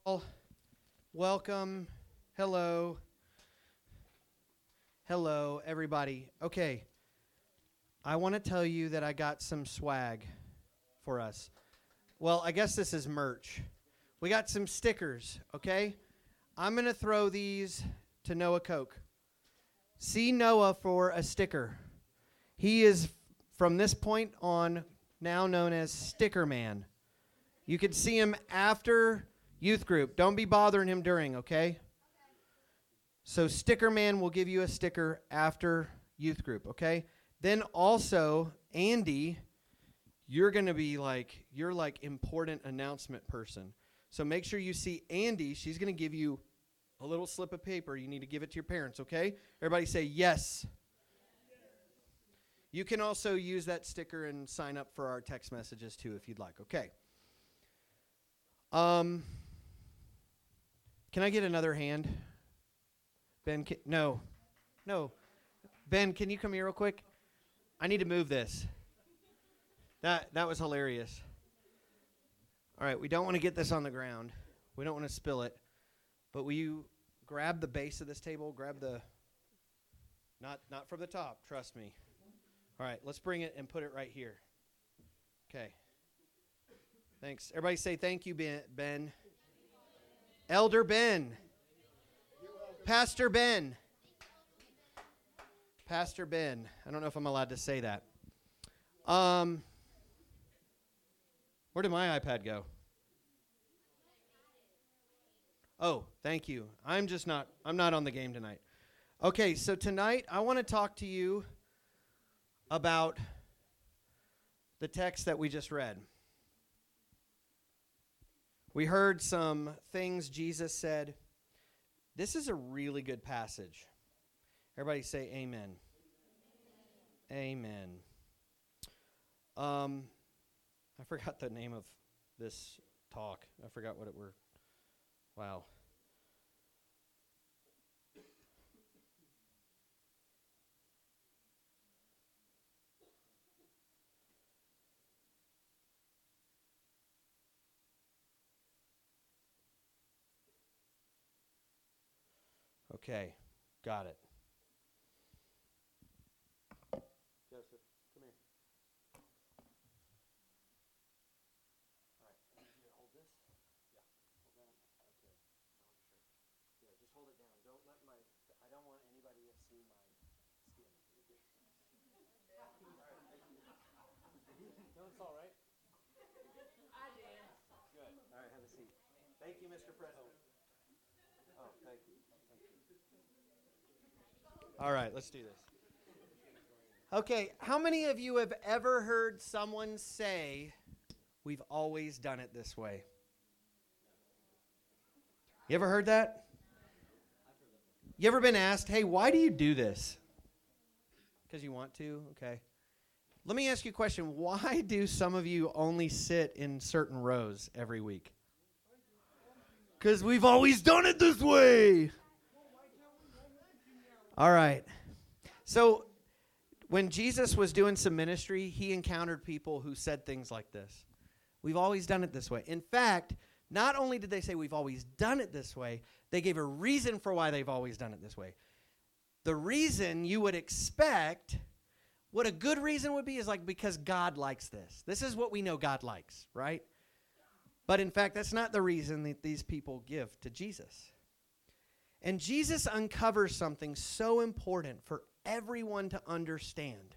Welcome. Hello. Hello, everybody. Okay. I want to tell you that I got some swag for us. Well, I guess this is merch. We got some stickers, okay? I'm going to throw these to Noah Koch. See Noah for a sticker. He is, from this point on, now known as Sticker Man. You can see him after youth group. Don't be bothering him during, okay? So Sticker Man will give you a sticker after youth group, okay? Then also, Andy, you're going to be you're important announcement person. So make sure you see Andy. She's going to give you a little slip of paper. You need to give it to your parents, okay? Everybody say yes. You can also use that sticker and sign up for our text messages too if you'd like, okay? Can I get another hand? Ben, no. Ben, can you come here real quick? I need to move this. That was hilarious. All right, we don't want to get this on the ground. We don't want to spill it. But will you grab the base of this table? Grab the, not from the top, trust me. All right, let's bring it and put it right here. Okay. Thanks. Everybody say thank you, Ben. Elder Ben. Pastor Ben. Pastor Ben. I don't know if I'm allowed to say that. Where did my iPad go? Oh, thank you. I'm not on the game tonight. Okay, so tonight I want to talk to you about the text that we just read. We heard some things Jesus said. This is a really good passage. Everybody say amen. Amen. I forgot the name of this talk. I forgot what it were. Wow. Okay, got it. Joseph, come here. All right, I need you to hold this. Yeah, hold that. Okay, yeah, just hold it down. Don't let I don't want anybody to see my skin. No, it's all right. I did. Good. All right, have a seat. Thank you, Mr. President. Oh, thank you. All right, let's do this. Okay, how many of you have ever heard someone say, "We've always done it this way"? You ever heard that? You ever been asked, "Hey, why do you do this?" Because you want to? Okay. Let me ask you a question. Why do some of you only sit in certain rows every week? Because we've always done it this way. All right. So when Jesus was doing some ministry, he encountered people who said things like this. We've always done it this way. In fact, not only did they say we've always done it this way, they gave a reason for why they've always done it this way. The reason you would expect, what a good reason would be is because God likes this. This is what we know God likes, right? But in fact, that's not the reason that these people give to Jesus. And Jesus uncovers something so important for everyone to understand.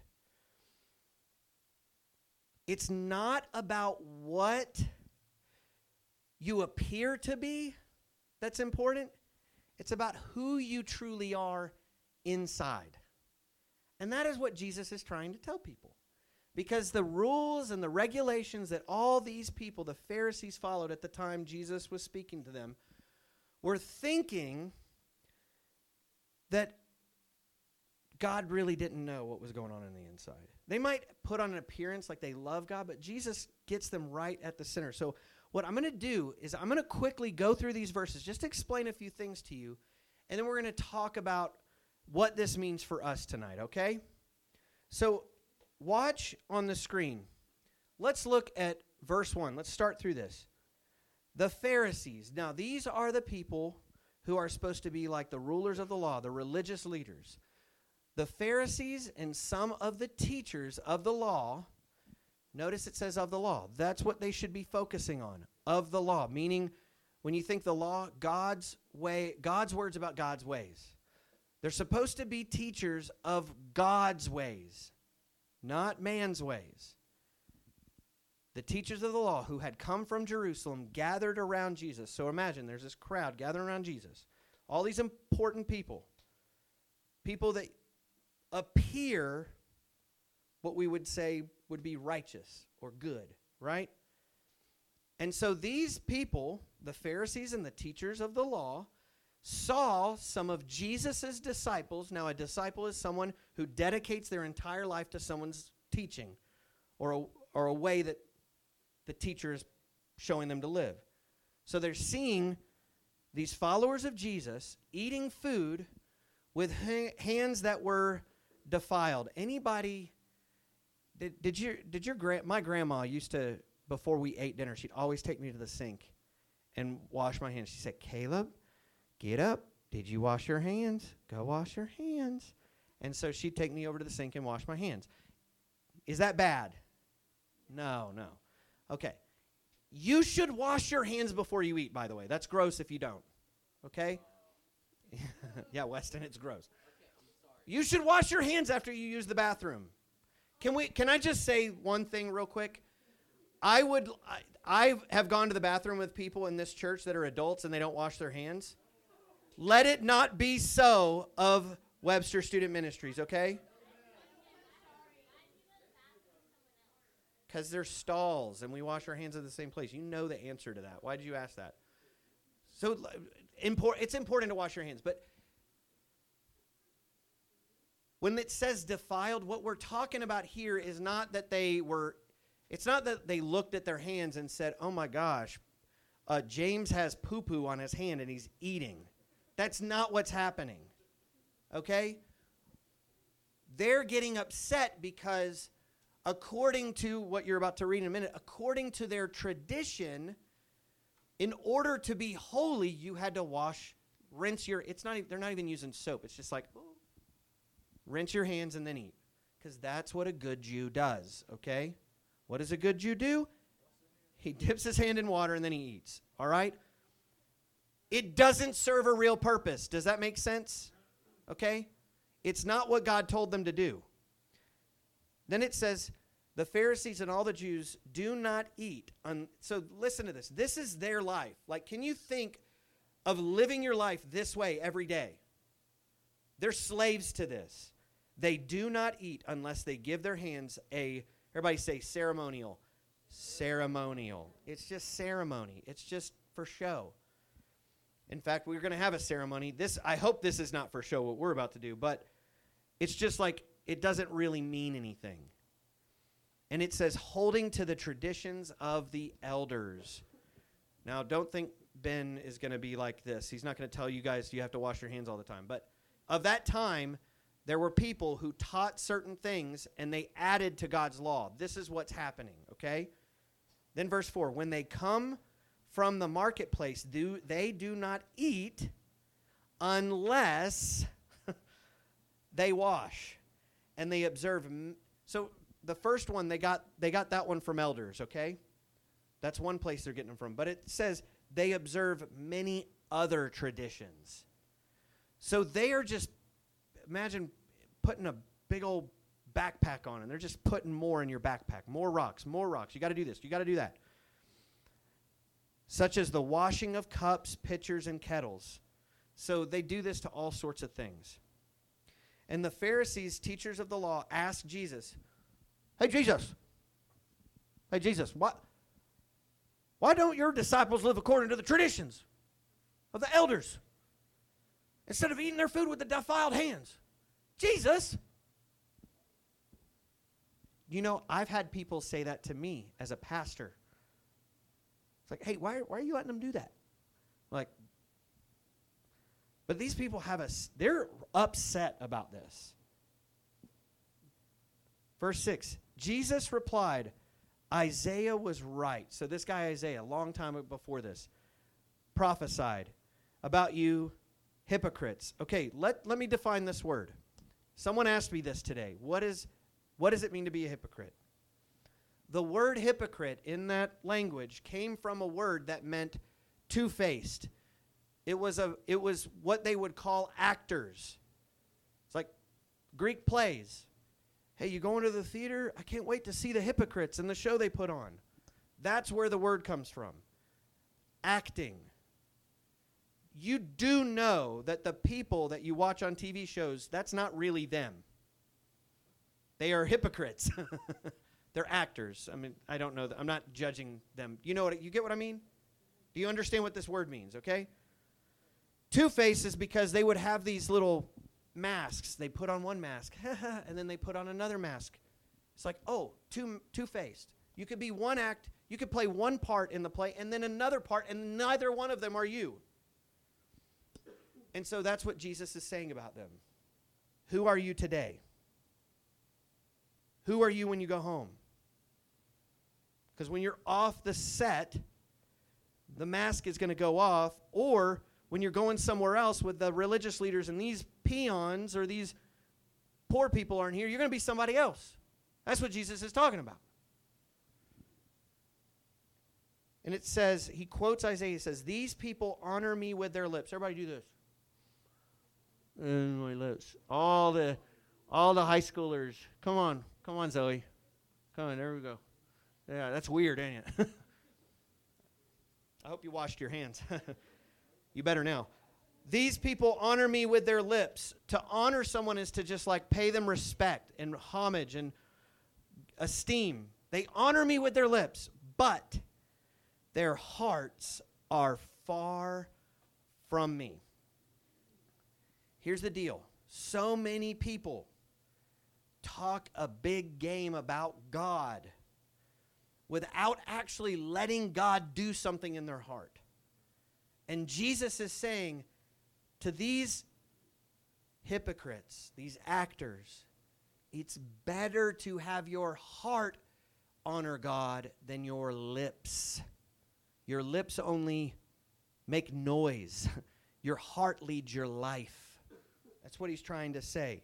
It's not about what you appear to be that's important. It's about who you truly are inside. And that is what Jesus is trying to tell people. Because the rules and the regulations that all these people, the Pharisees, followed at the time Jesus was speaking to them, were thinking that God really didn't know what was going on the inside. They might put on an appearance like they love God, but Jesus gets them right at the center. So what I'm going to do is I'm going to quickly go through these verses, just to explain a few things to you, and then we're going to talk about what this means for us tonight, okay? So watch on the screen. Let's look at verse 1. Let's start through this. The Pharisees. Now, these are the people who are supposed to be like the rulers of the law, the religious leaders. The Pharisees and some of the teachers of the law, notice it says of the law. That's what they should be focusing on, of the law. Meaning, when you think the law, God's way, God's words about God's ways. They're supposed to be teachers of God's ways, not man's ways. The teachers of the law who had come from Jerusalem gathered around Jesus. So imagine there's this crowd gathering around Jesus. All these important people. People that appear what we would say would be righteous or good, right? And so these people, the Pharisees and the teachers of the law, saw some of Jesus' disciples. Now, a disciple is someone who dedicates their entire life to someone's teaching or a way that the teacher is showing them to live. So they're seeing these followers of Jesus eating food with hands that were defiled. Anybody, my grandma used to, before we ate dinner, she'd always take me to the sink and wash my hands. She said, Caleb, get up. Did you wash your hands? Go wash your hands. And so she'd take me over to the sink and wash my hands. Is that bad? No. Okay. You should wash your hands before you eat, by the way. That's gross if you don't. Okay? Yeah, Weston, it's gross. You should wash your hands after you use the bathroom. Can I just say one thing real quick? I have gone to the bathroom with people in this church that are adults and they don't wash their hands. Let it not be so of Webster Student Ministries, okay? Because there's stalls and we wash our hands in the same place. You know the answer to that. Why did you ask that? So it's important to wash your hands. But when it says defiled, what we're talking about here is not that it's not that they looked at their hands and said, oh my gosh, James has poo-poo on his hand and he's eating. That's not what's happening. Okay? They're getting upset because according to what you're about to read in a minute, according to their tradition, in order to be holy, you had to rinse your, they're not even using soap. It's just like, rinse your hands and then eat. Because that's what a good Jew does, okay? What does a good Jew do? He dips his hand in water and then he eats, all right? It doesn't serve a real purpose. Does that make sense? Okay? It's not what God told them to do. Then it says, the Pharisees and all the Jews do not eat. So listen to this. This is their life. Like, can you think of living your life this way every day? They're slaves to this. They do not eat unless they give their hands everybody say ceremonial. Ceremonial. It's just ceremony. It's just for show. In fact, we're going to have a ceremony. I hope this is not for show, what we're about to do, but it's just like it doesn't really mean anything. And it says, holding to the traditions of the elders. Now, don't think Ben is going to be like this. He's not going to tell you guys you have to wash your hands all the time. But of that time, there were people who taught certain things, and they added to God's law. This is what's happening, okay? Then verse 4, when they come from the marketplace, they do not eat unless they wash. And they observe. So the first one, they got that one from elders, okay? That's one place they're getting them from. But it says they observe many other traditions. So they are just, imagine putting a big old backpack on, and they're just putting more in your backpack. More rocks. You got to do this. You got to do that. Such as the washing of cups, pitchers, and kettles. So they do this to all sorts of things. And the Pharisees, teachers of the law, asked Jesus, Hey, Jesus, why don't your disciples live according to the traditions of the elders instead of eating their food with the defiled hands? Jesus. You know, I've had people say that to me as a pastor. It's like, hey, why are you letting them do that? Like, but these people they're upset about this. Verse 6, Jesus replied, Isaiah was right. So this guy Isaiah, a long time before this, prophesied about you hypocrites. Okay, let me define this word. Someone asked me this today. What does it mean to be a hypocrite? The word hypocrite in that language came from a word that meant two-faced. It was what they would call actors. It's like Greek plays. Hey, you going to the theater? I can't wait to see the hypocrites and the show they put on. That's where the word comes from. Acting. You do know that the people that you watch on TV shows, that's not really them. They are hypocrites. They're actors. I mean, I don't know. I'm not judging them. You get what I mean? Do you understand what this word means, okay? Two-faced is because they would have these little masks. They put on one mask, and then they put on another mask. It's like, oh, two-faced. You could be one act, you could play one part in the play, and then another part, and neither one of them are you. And so that's what Jesus is saying about them. Who are you today? Who are you when you go home? Because when you're off the set, the mask is going to go off, or when you're going somewhere else with the religious leaders and these peons or these poor people aren't here, you're going to be somebody else. That's what Jesus is talking about. And it says, he quotes Isaiah, he says, these people honor me with their lips. Everybody do this. And my lips. All the high schoolers. Come on, Zoe. Come on, there we go. Yeah, that's weird, ain't it? I hope you washed your hands. You better now. These people honor me with their lips. To honor someone is to just like pay them respect and homage and esteem. They honor me with their lips, but their hearts are far from me. Here's the deal. So many people talk a big game about God without actually letting God do something in their heart. And Jesus is saying to these hypocrites, these actors, it's better to have your heart honor God than your lips. Your lips only make noise. Your heart leads your life. That's what he's trying to say.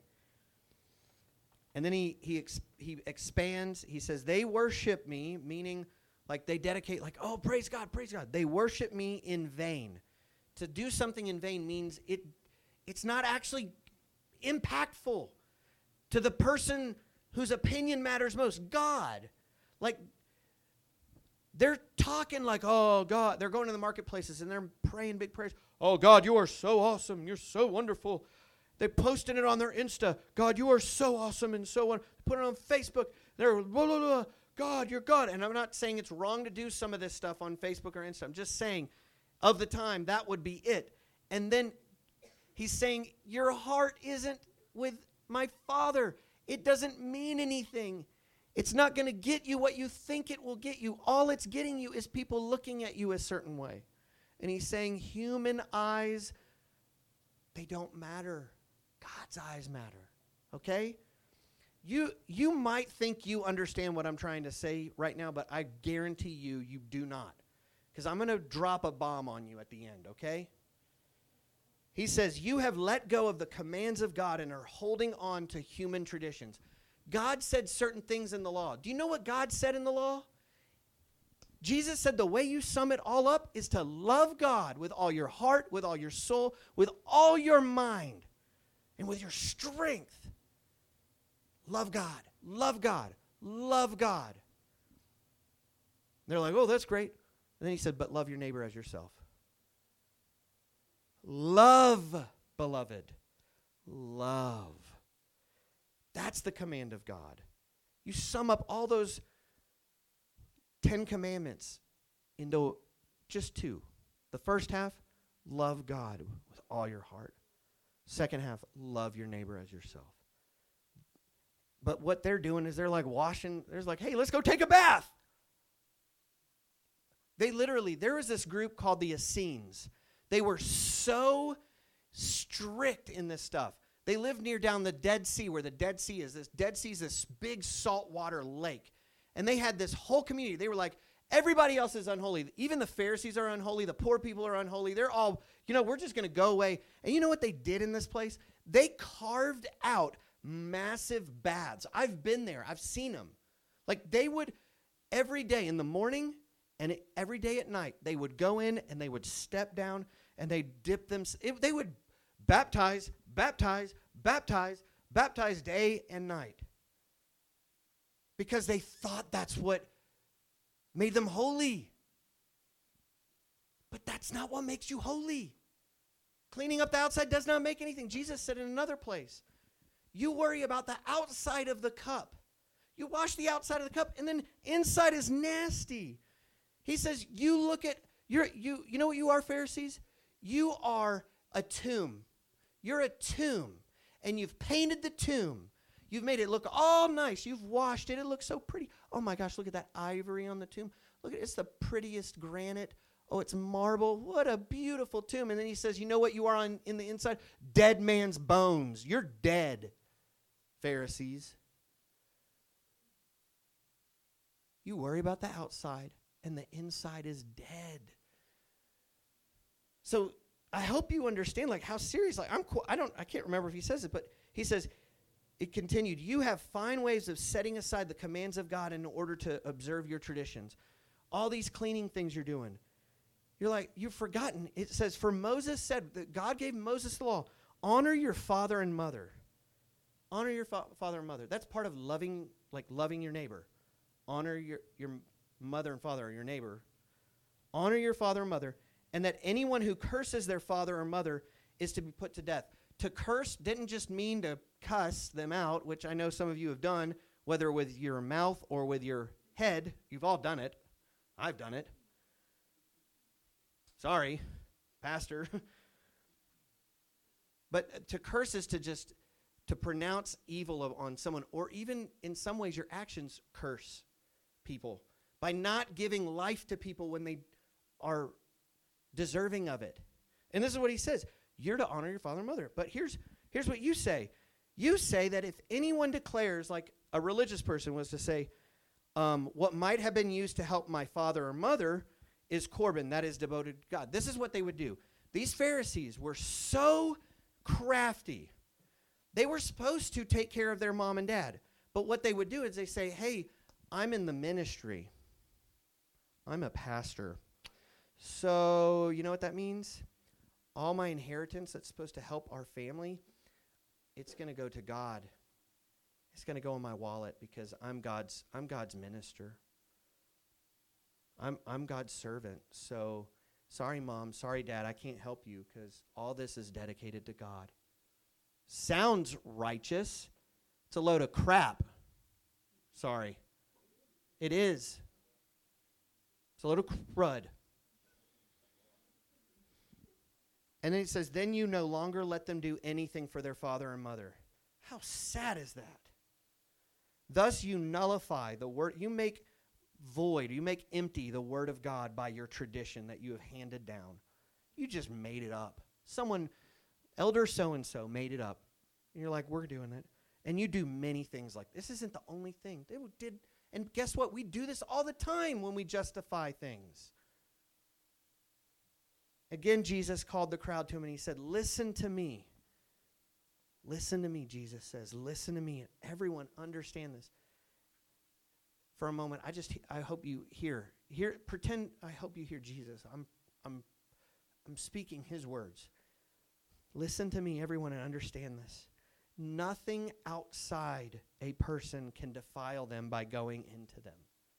And then he expands. He says, they worship me, meaning like they dedicate, like, oh, praise God, praise God. They worship me in vain. To do something in vain means it's not actually impactful to the person whose opinion matters most, God. Like, they're talking like, oh, God. They're going to the marketplaces and they're praying big prayers. Oh, God, you are so awesome. You're so wonderful. They posted it on their Insta. God, you are so awesome and so wonderful. Put it on Facebook. They're, blah, blah, blah. God, you're God. And I'm not saying it's wrong to do some of this stuff on Facebook or Insta. I'm just saying, of the time, that would be it. And then he's saying, your heart isn't with my Father. It doesn't mean anything. It's not going to get you what you think it will get you. All it's getting you is people looking at you a certain way. And he's saying human eyes, they don't matter. God's eyes matter. Okay? You might think you understand what I'm trying to say right now, but I guarantee you do not. Because I'm going to drop a bomb on you at the end, okay? He says, you have let go of the commands of God and are holding on to human traditions. God said certain things in the law. Do you know what God said in the law? Jesus said the way you sum it all up is to love God with all your heart, with all your soul, with all your mind, and with your strength. Love God, love God, love God. They're like, oh, that's great. And then he said, but love your neighbor as yourself. Love, beloved. Love. That's the command of God. You sum up all those 10 commandments into just 2. The first half, love God with all your heart. Second half, love your neighbor as yourself. But what they're doing is they're like washing, they're like, hey, let's go take a bath. There was this group called the Essenes. They were so strict in this stuff. They lived near down the Dead Sea, where the Dead Sea is. This Dead Sea is this big saltwater lake. And they had this whole community. They were like, everybody else is unholy. Even the Pharisees are unholy. The poor people are unholy. They're all, we're just going to go away. And you know what they did in this place? They carved out massive baths. I've been there. I've seen them. Like they would, every day in the morning and every day at night, they would go in and they would step down and they dip them. They would baptize day and night. Because they thought that's what made them holy. But that's not what makes you holy. Cleaning up the outside does not make anything. Jesus said in another place, you worry about the outside of the cup. You wash the outside of the cup, and then inside is nasty. He says, you look at, you know what you are, Pharisees? You are a tomb. You're a tomb, and you've painted the tomb. You've made it look all nice. You've washed it. It looks so pretty. Oh, my gosh, look at that ivory on the tomb. Look at it. It's the prettiest granite. Oh, it's marble. What a beautiful tomb. And then he says, you know what you are in the inside? Dead man's bones. You're dead, Pharisees. You worry about the outside, and the inside is dead. So I hope you understand, like, how serious. Like, I can't remember if he says it, but he says, it continued, you have fine ways of setting aside the commands of God in order to observe your traditions. All these cleaning things you're doing. You're like, you've forgotten. It says, for Moses said, that God gave Moses the law, honor your father and mother. Honor your father and mother. That's part of loving your neighbor. Honor your mother and father, or your neighbor. Honor your father and mother, and that anyone who curses their father or mother is to be put to death. To curse didn't just mean to cuss them out, which I know some of you have done, whether with your mouth or with your head. You've all done it. I've done it. Sorry, pastor. But to curse is to pronounce evil on someone, or even in some ways your actions curse people by not giving life to people when they are deserving of it. And this is what he says. You're to honor your father and mother. But here's what you say. You say that if anyone declares, like a religious person was to say, what might have been used to help my father or mother is Corban, that is devoted to God. This is what they would do. These Pharisees were so crafty. They were supposed to take care of their mom and dad. But what they would do is they say, hey, I'm in the ministry. I'm a pastor. So you know what that means? All my inheritance that's supposed to help our family, it's going to go to God. It's going to go in my wallet because I'm God's minister. I'm God's servant. So sorry, Mom, sorry, Dad, I can't help you because all this is dedicated to God. Sounds righteous. It's a load of crap. Sorry. It is. It's a load of crud. And then he says, then you no longer let them do anything for their father and mother. How sad is that? Thus you nullify the word. You make void, you make empty the word of God by your tradition that you have handed down. You just made it up. Someone, elder so-and-so made it up. And you're like, we're doing it. And you do many things like this. Isn't the only thing. They did. And guess what? We do this all the time when we justify things. Again, Jesus called the crowd to him and he said, listen to me. Listen to me, Jesus says. Listen to me. And everyone understand this. For a moment, I hope you hear. Pretend I hope you hear Jesus. I'm speaking his words. Listen to me, everyone, and understand this. Nothing outside a person can defile them by going into them.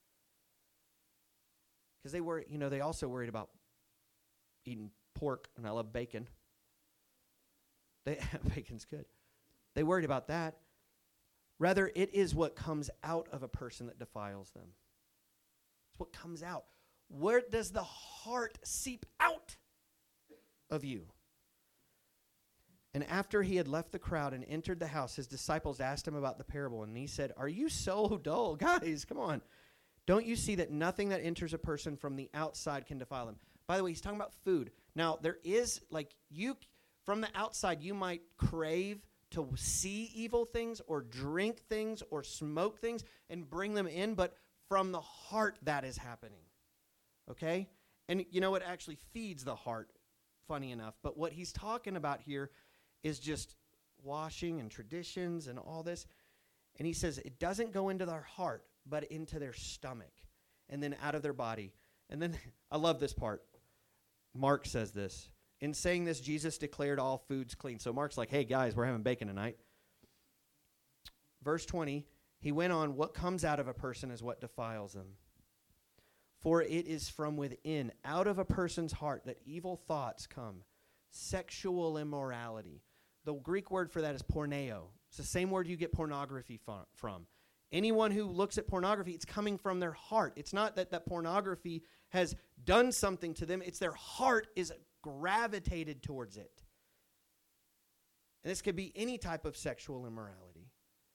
Because they also worried about eating pork, and I love bacon. Bacon's good. They worried about that. Rather, it is what comes out of a person that defiles them. It's what comes out. Where does the heart seep out of you? And after he had left the crowd and entered the house, his disciples asked him about the parable, and he said, are you so dull? Guys, come on. Don't you see that nothing that enters a person from the outside can defile him? By the way, he's talking about food. Now, there is, from the outside, you might crave to see evil things or drink things or smoke things and bring them in, but from the heart that is happening. Okay? And you know, it actually feeds the heart, funny enough. But what he's talking about here is just washing and traditions and all this. And he says it doesn't go into their heart, but into their stomach and then out of their body. And then I love this part. Mark says this. In saying this, Jesus declared all foods clean. So Mark's like, hey, guys, we're having bacon tonight. Verse 20, he went on, what comes out of a person is what defiles them. For it is from within, out of a person's heart, that evil thoughts come. Sexual immorality. The Greek word for that is porneo. It's the same word you get pornography from. Anyone who looks at pornography, it's coming from their heart. It's not that pornography has done something to them. It's their heart is gravitated towards it. And this could be any type of sexual immorality.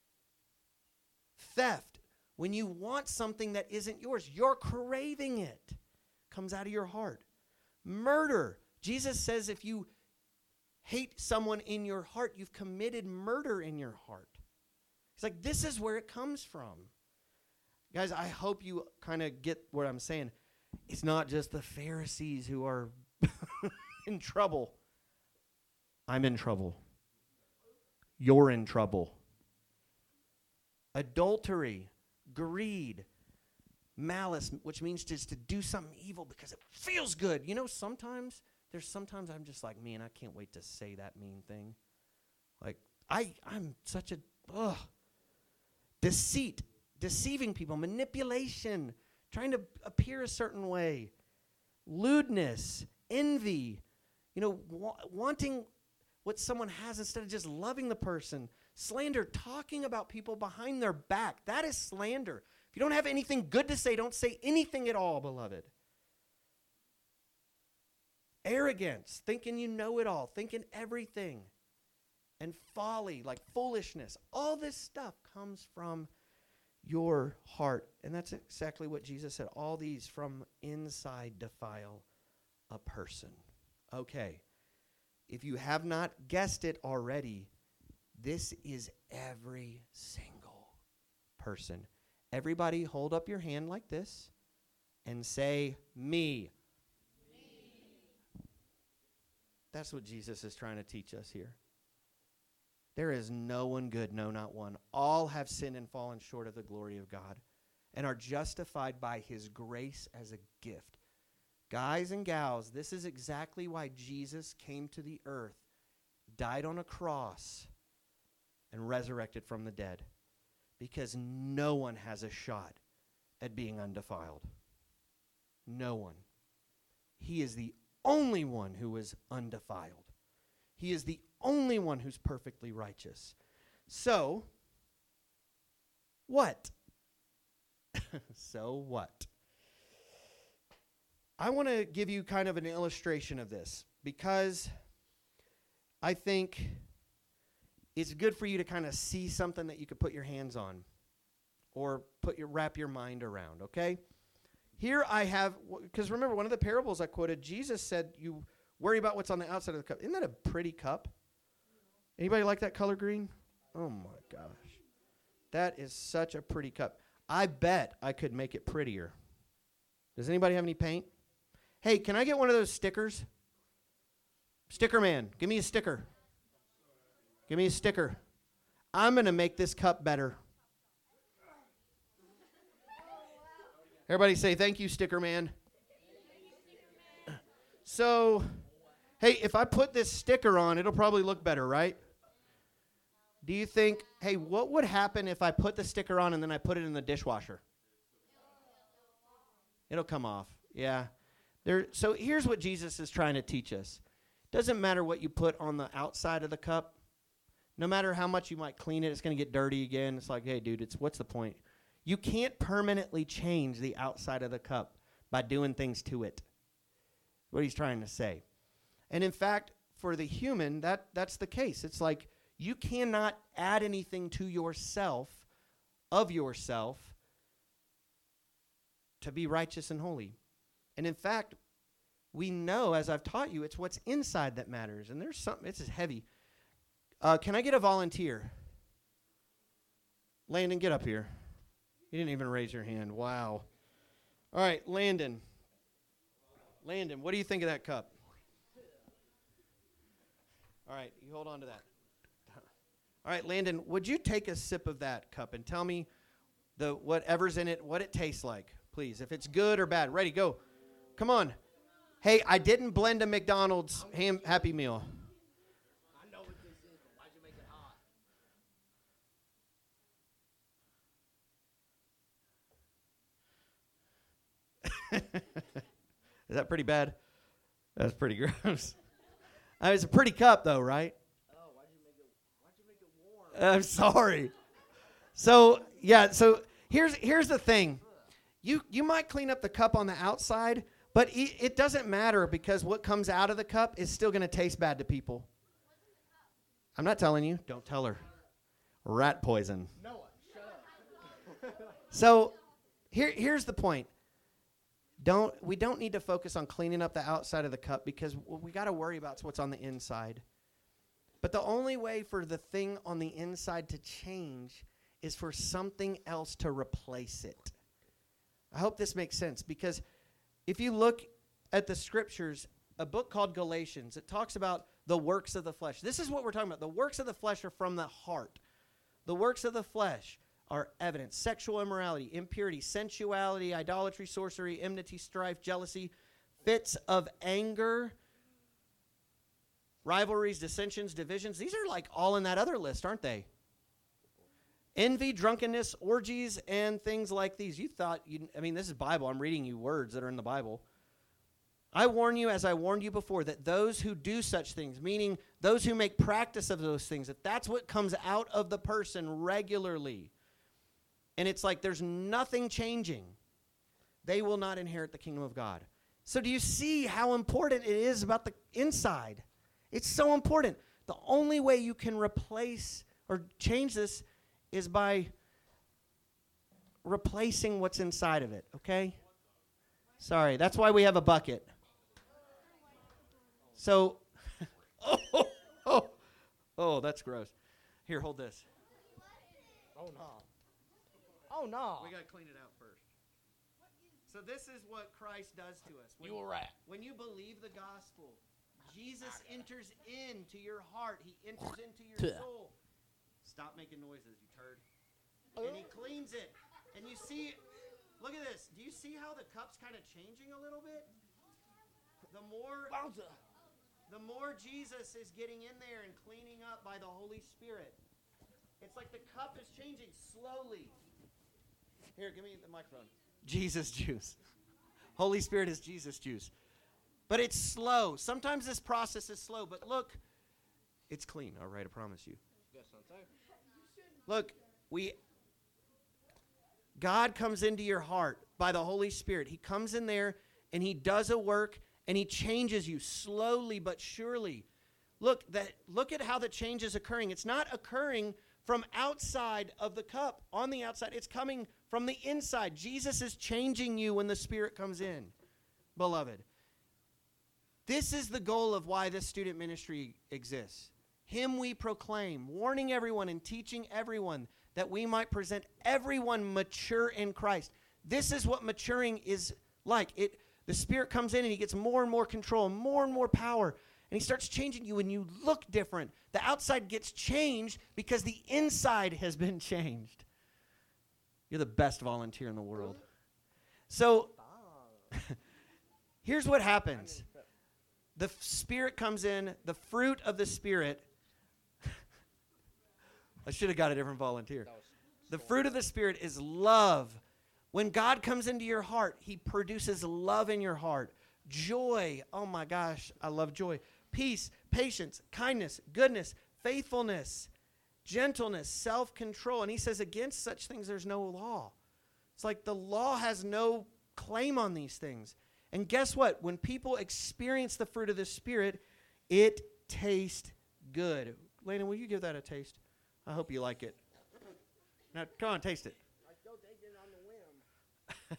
Theft. When you want something that isn't yours, you're craving it. Comes out of your heart. Murder. Jesus says if you hate someone in your heart, you've committed murder in your heart. It's like, this is where it comes from. Guys, I hope you kind of get what I'm saying. It's not just the Pharisees who are in trouble. I'm in trouble. You're in trouble. Adultery, greed, malice, which means just to do something evil because it feels good. You know, sometimes I'm just like, man, I can't wait to say that mean thing. Like, I'm such a, deceit, deceiving people, manipulation, trying to appear a certain way, lewdness, envy, you know, wanting what someone has instead of just loving the person, slander, talking about people behind their back. That is slander. If you don't have anything good to say, don't say anything at all, beloved. Arrogance, thinking you know it all, thinking everything. And folly, like foolishness. All this stuff comes from your heart. And that's exactly what Jesus said. All these from inside defile a person. Okay. If you have not guessed it already, this is every single person. Everybody hold up your hand like this and say, me. That's what Jesus is trying to teach us here. There is no one good, no, not one. All have sinned and fallen short of the glory of God and are justified by his grace as a gift. Guys and gals, this is exactly why Jesus came to the earth, died on a cross, and resurrected from the dead. Because no one has a shot at being undefiled. No one. He is the only one who is undefiled. He is the only one who's perfectly righteous. So, what? So what? I want to give you kind of an illustration of this because I think it's good for you to kind of see something that you could put your hands on or wrap your mind around, okay? Here I have, because remember, one of the parables I quoted, Jesus said, you worry about what's on the outside of the cup. Isn't that a pretty cup? Anybody like that color green? Oh, my gosh. That is such a pretty cup. I bet I could make it prettier. Does anybody have any paint? Hey, can I get one of those stickers? Sticker man, give me a sticker. Give me a sticker. I'm going to make this cup better. Everybody say, thank you, sticker man. So, hey, if I put this sticker on, it'll probably look better, right? Do you think, hey, what would happen if I put the sticker on and then I put it in the dishwasher? It'll come off, yeah. So here's what Jesus is trying to teach us. Doesn't matter what you put on the outside of the cup. No matter how much you might clean it, it's going to get dirty again. It's like, hey, dude, what's the point? You can't permanently change the outside of the cup by doing things to it. What he's trying to say. And in fact, for the human, that's the case. It's like you cannot add anything to yourself, of yourself, to be righteous and holy. And in fact, we know, as I've taught you, it's what's inside that matters. And there's something, this is heavy. Can I get a volunteer? Landon, get up here. You didn't even raise your hand. Wow. All right, Landon. Landon, what do you think of that cup? All right, you hold on to that. All right, Landon, would you take a sip of that cup and tell me whatever's in it, what it tastes like, please? If it's good or bad. Ready, go. Come on. Hey, I didn't blend a McDonald's Happy Meal. I know what this is, but why'd you make it hot? Is that pretty bad? That's pretty gross. It's a pretty cup, though, right? Oh, why'd you make it warm? I'm sorry. So here's the thing. You might clean up the cup on the outside, but it doesn't matter because what comes out of the cup is still going to taste bad to people. I'm not telling you. Don't tell her. Rat poison. Noah, shut up. So here's the point. We don't need to focus on cleaning up the outside of the cup because what we got to worry about is what's on the inside. But the only way for the thing on the inside to change is for something else to replace it. I hope this makes sense because if you look at the scriptures, a book called Galatians, it talks about the works of the flesh. This is what we're talking about. The works of the flesh are from the heart. The works of the flesh are evidence: sexual immorality, impurity, sensuality, idolatry, sorcery, enmity, strife, jealousy, fits of anger, rivalries, dissensions, divisions. These are like all in that other list, aren't they? Envy, drunkenness, orgies, and things like these. You thought, this is Bible. I'm reading you words that are in the Bible. I warn you, as I warned you before, that those who do such things, meaning those who make practice of those things, if that's what comes out of the person regularly, and it's like there's nothing changing, they will not inherit the kingdom of God. So do you see how important it is about the inside? It's so important. The only way you can replace or change this is by replacing what's inside of it, okay? Sorry, that's why we have a bucket. So, that's gross. Here, hold this. Oh, no. Oh, no. We got to clean it out first. So this is what Christ does to us. You a rat. When you believe the gospel, Jesus enters into your heart. He enters into your soul. Stop making noises, you turd. And he cleans it. And you see, look at this. Do you see how the cup's kind of changing a little bit? The more Jesus is getting in there and cleaning up by the Holy Spirit, it's like the cup is changing slowly. Here, give me the microphone. Jesus juice. Holy Spirit is Jesus juice. But it's slow. Sometimes this process is slow, but look, it's clean. All right, I promise you. Look, God comes into your heart by the Holy Spirit. He comes in there and he does a work and he changes you slowly but surely. Look at how the change is occurring. It's not occurring from outside of the cup, on the outside. It's coming from the inside. Jesus is changing you when the Spirit comes in, beloved. This is the goal of why this student ministry exists. Him we proclaim, warning everyone and teaching everyone that we might present everyone mature in Christ. This is what maturing is like. The Spirit comes in and he gets more and more control, more and more power, and he starts changing you and you look different. The outside gets changed because the inside has been changed. You're the best volunteer in the world. So here's what happens. The Spirit comes in, the fruit of the Spirit. I should have got a different volunteer. The fruit of the Spirit is love. When God comes into your heart, he produces love in your heart. Joy. Oh my gosh, I love joy. Peace, patience, kindness, goodness, faithfulness, gentleness, self-control. And he says against such things there's no law. It's like the law has no claim on these things. And guess what? When people experience the fruit of the Spirit, it tastes good. Landon, will you give that a taste? I hope you like it. Now, come on, taste it. I still take it on the whim.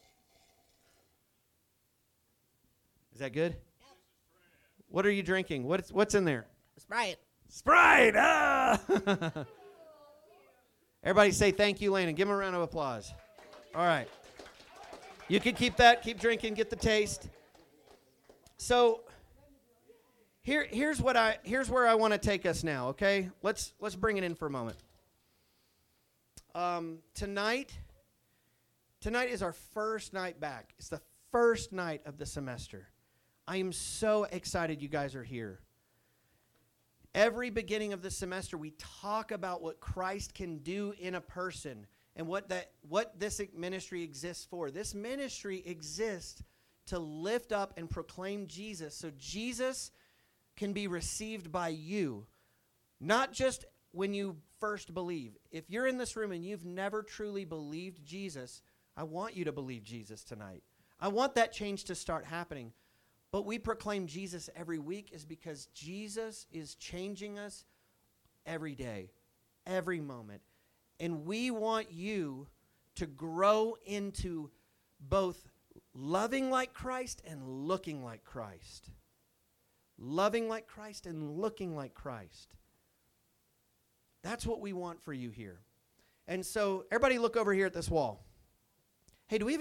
Is that good? Yep. What are you drinking? What's in there? Sprite. Sprite! Ah! Everybody say thank you, Landon. Give him a round of applause. All right. You can keep that. Keep drinking. Get the taste. So here's where I want to take us now, okay? Let's bring it in for a moment. Tonight is our first night back. It's the first night of the semester. I am so excited you guys are here. Every beginning of the semester, we talk about what Christ can do in a person and what this ministry exists for. This ministry exists to lift up and proclaim Jesus, so Jesus can be received by you, not just when you first believe. If you're in this room and you've never truly believed Jesus, I want you to believe Jesus tonight. I want that change to start happening. But we proclaim Jesus every week is because Jesus is changing us every day, every moment. And we want you to grow into both loving like Christ and looking like Christ. Loving like Christ and looking like Christ. That's what we want for you here. And so everybody look over here at this wall. Hey, do we have